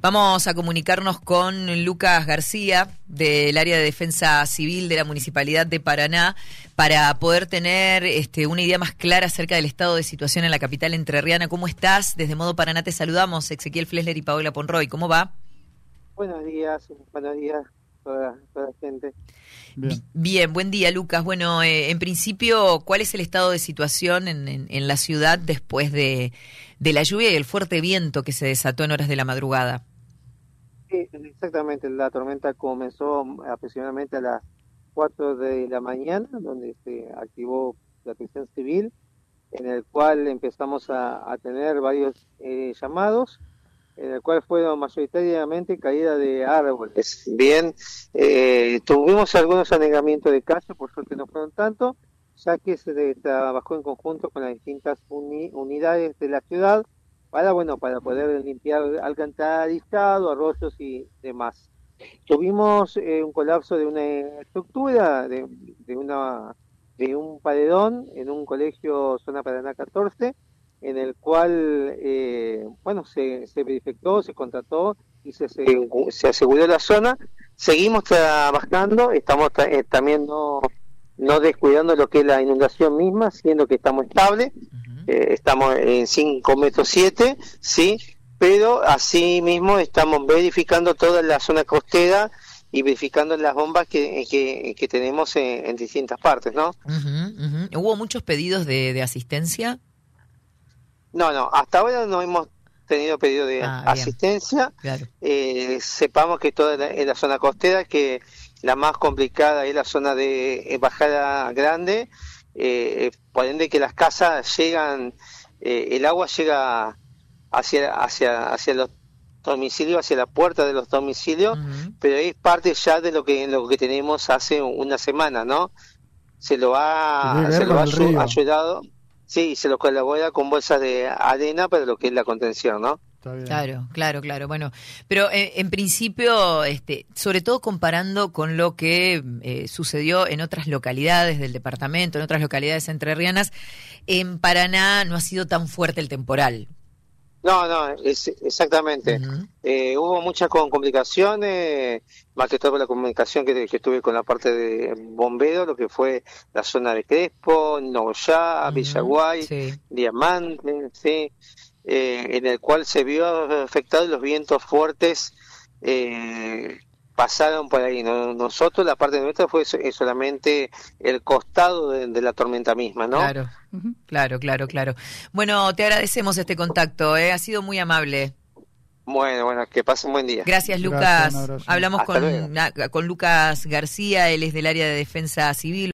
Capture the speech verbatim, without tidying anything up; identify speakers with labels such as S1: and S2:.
S1: Vamos a comunicarnos con Lucas García del área de Defensa Civil de la Municipalidad de Paraná para poder tener este, una idea más clara acerca del estado de situación en la capital entrerriana. ¿Cómo estás? Desde Modo Paraná te saludamos, Ezequiel Flesler y Paola Ponroy. ¿Cómo va?
S2: Buenos días, buenos días toda, toda la gente.
S1: Bien. Bien, buen día, Lucas. Bueno, eh, en principio, ¿cuál es el estado de situación en, en, en la ciudad después de, de la lluvia y el fuerte viento que se desató en horas de la madrugada?
S2: Sí, exactamente. La tormenta comenzó aproximadamente a las cuatro de la mañana, donde se activó protección civil, en el cual empezamos a, a tener varios eh, llamados, en el cual fueron mayoritariamente caída de árboles. Bien, eh, tuvimos algunos anegamientos de casa, por suerte no fueron tanto, ya que se trabajó en conjunto con las distintas uni, unidades de la ciudad para, bueno, para poder limpiar alcantarillado, arroyos y demás. Tuvimos eh, un colapso de una estructura, de, de, una, de un paredón en un colegio Zona Paraná catorce, en el cual, eh, bueno, se, se verificó, se contrató y se, se, se aseguró la zona. Seguimos trabajando, estamos tra eh, también no, no descuidando lo que es la inundación misma, siendo que estamos estables, uh-huh. eh, estamos en cinco metros siete, ¿sí? Pero así mismo estamos verificando toda la zona costera y verificando las bombas que, que, que tenemos en, en distintas partes, ¿no?
S1: Uh-huh, uh-huh. ¿Hubo muchos pedidos de, de asistencia?
S2: No, no, hasta ahora no hemos tenido pedido de ah, asistencia. Claro. Eh, sepamos que toda la, en la zona costera, que la más complicada es la zona de eh, Bajada Grande, eh, por ende que las casas llegan, eh, el agua llega hacia, hacia, hacia los domicilios, hacia la puerta de los domicilios, uh-huh. pero es parte ya de lo que, lo que tenemos hace una semana, ¿no? Se lo ha, se lo ha ayudado. Sí, se lo colabora con bolsas de arena para lo que es la contención, ¿no?
S1: Claro, claro, claro. Bueno, pero eh, en principio, este, sobre todo comparando con lo que eh, sucedió en otras localidades del departamento, en otras localidades entrerrianas, en Paraná no ha sido tan fuerte el temporal.
S2: No, no, es, exactamente. Uh-huh. Eh, hubo muchas complicaciones, más que todo por la comunicación que, que tuve con la parte de bomberos, lo que fue la zona de Crespo, Nogoyá, uh-huh. Villaguay, sí. Diamante, sí, eh, en el cual se vio afectado los vientos fuertes, eh, pasaron por ahí. Nosotros, la parte nuestra fue solamente el costado de, de la tormenta misma, ¿no?
S1: Claro, uh-huh. claro, claro, claro. Bueno, te agradecemos este contacto, ¿eh? Ha sido muy amable.
S2: Bueno, bueno, que pasen un buen día.
S1: Gracias, Lucas. Gracias, Hablamos con, con Lucas García, él es del área de Defensa Civil.